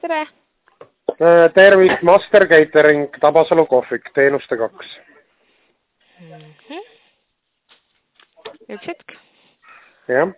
tere! Tervist, Master Catering, Tabasalu kohvik, teenuste 2. Üks hetk. Jah.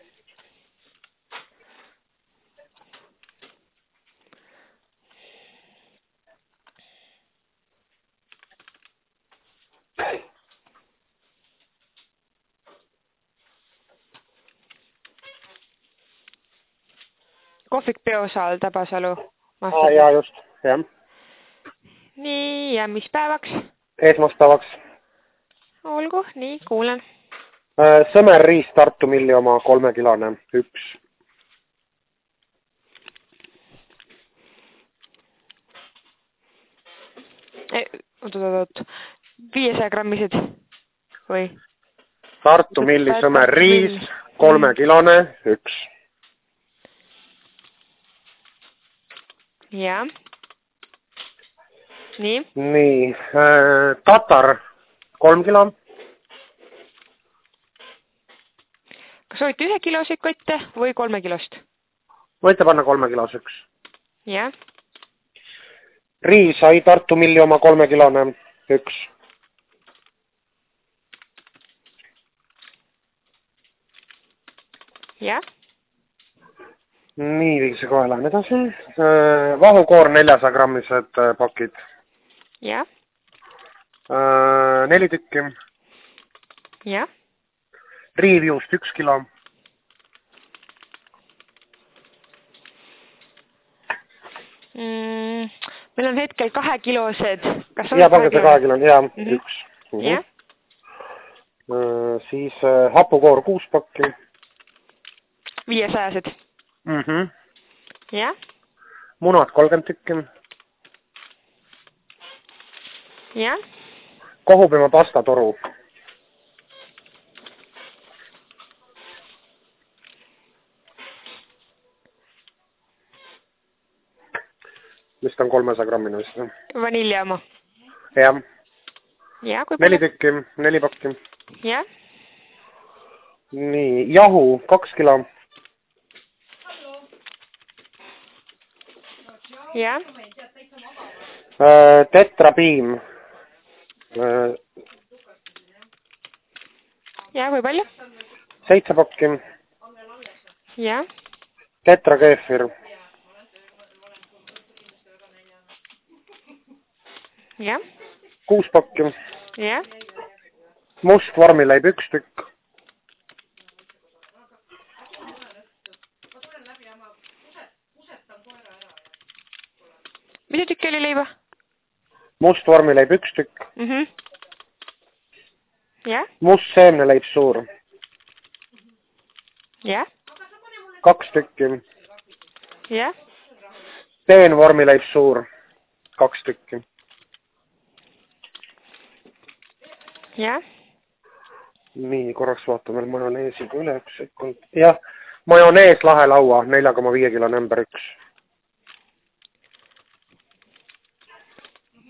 Kohvik Peosaal, Tabasalu. Ja just, jah. Nii, ja mis päevaks? Esmaspäevaks. Olgu, nii, kuulen. Sõmer Riis Tartu Milli oma 3 kilone, 1. Oot. 500 grammised või? Tartu Milli Sõmer Riis, 3 kilone, 1. Ja. Nii. Nii, Tatar, 3 kilo. Kas soovite 1 kiloseid kotte või 3 kilost? Võite panna 3 kiloseks. Jah. Riis sai Tartu Milli oma 3 kilone, 1. Jah. Nii, viise kohe lähen edasi. Vahukoor 400 grammised pakid. Jah. 4 tükki. Jah. Riivjuust 1 kilo. Meil on hetkel 2 kilosed. Ja, pakete 2 kilon, ja, 1. Jah. Siis hapukoor 6 pakki. 500-sed. Jah. Munad 30 tükki. Jah. Kohupima pastatoru. Vist on 300 grammine vist. Vanilja oma. Jah. Ja, kui 4 tükki, 4 pakki. Jah. Nii, jahu 2 kilo. Jah. Tetrapiim. Ja, kui palju? 7 pakki. Jah. Tetrakeefir. Jah. 6 pakki. Jah. Must vormileib 1 tükk. Mitu tükki oli leiba? Must vormileib 1 tükk. Jah. Must seemneleib suur. Jah. 2 tükki. Jah. Peenvormileib suur. 2 tükki. Jah. Nii, korraks vaatan veel majoneesiga üle 1 sekund. Jah, majonees lahelaua 4,5 kilo number 1.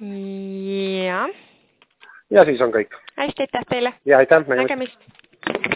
Ja. Ja siis on kõik. Hästi, aitäh teile. Ja aitäh. Nägemist.